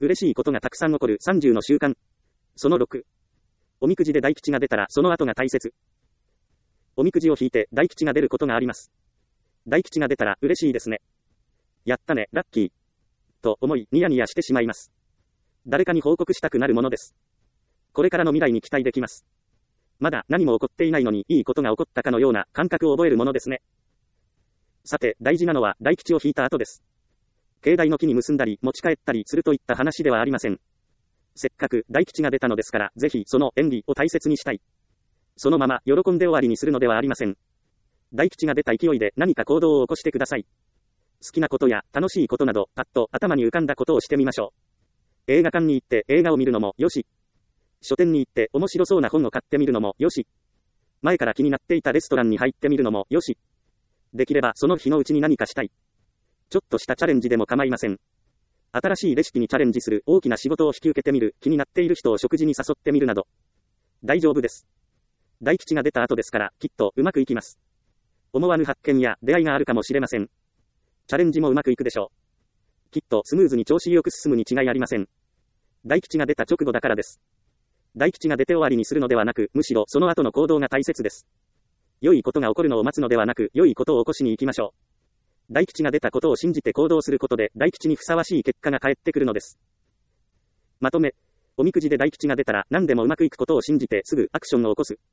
嬉しいことがたくさん起こる30の習慣。その6。おみくじで大吉が出たらその後が大切。おみくじを引いて大吉が出ることがあります。大吉が出たら嬉しいですね。やったね、ラッキー。と思い、ニヤニヤしてしまいます。誰かに報告したくなるものです。これからの未来に期待できます。まだ何も起こっていないのにいいことが起こったかのような感覚を覚えるものですね。さて、大事なのは大吉を引いた後です。境内の木に結んだり持ち帰ったりするといった話ではありません。せっかく大吉が出たのですから、ぜひその縁起を大切にしたい。そのまま喜んで終わりにするのではありません。大吉が出た勢いで何か行動を起こしてください。好きなことや楽しいことなど、パッと頭に浮かんだことをしてみましょう。映画館に行って映画を見るのもよし。書店に行って面白そうな本を買ってみるのもよし。前から気になっていたレストランに入ってみるのもよし。できればその日のうちに何かしたい。ちょっとしたチャレンジでも構いません。新しいレシピにチャレンジする、大きな仕事を引き受けてみる、気になっている人を食事に誘ってみるなど。大丈夫です。大吉が出た後ですから、きっとうまくいきます。思わぬ発見や出会いがあるかもしれません。チャレンジもうまくいくでしょう。きっとスムーズに調子よく進むに違いありません。大吉が出た直後だからです。大吉が出て終わりにするのではなく、むしろその後の行動が大切です。良いことが起こるのを待つのではなく、良いことを起こしに行きましょう。大吉が出たことを信じて行動することで、大吉にふさわしい結果が返ってくるのです。まとめ。おみくじで大吉が出たら何でもうまくいくことを信じてすぐアクションを起こす。